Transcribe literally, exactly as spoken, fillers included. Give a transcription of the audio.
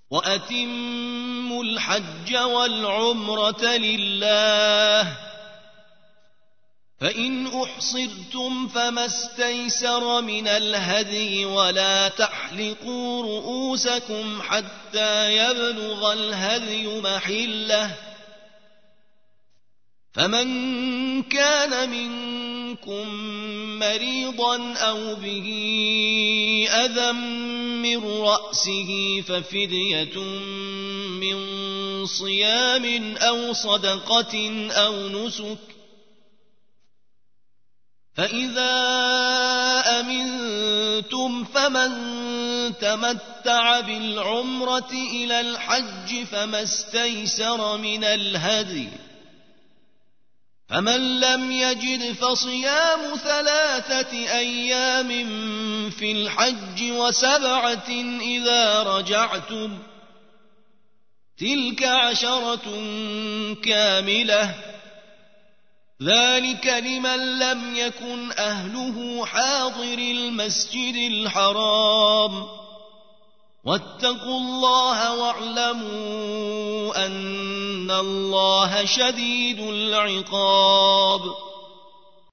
وأتموا الحج والعمرة لله فإن أحصرتم فما استيسر من الهدي ولا تحلقوا رؤوسكم حتى يبلغ الهدي محله فمن كان منكم مريضا أو به أذى من رأسه ففدية من صيام أو صدقة أو نسك فإذا أمنتم فمن تمتع بالعمرة إلى الحج فما استيسر من الهدي فمن لم يجد فصيام ثلاثة أيام في الحج وسبعة إذا رجعتم تلك عشرة كاملة ذلك لمن لم يكن أهله حاضر المسجد الحرام واتقوا الله واعلموا أن الله شديد العقاب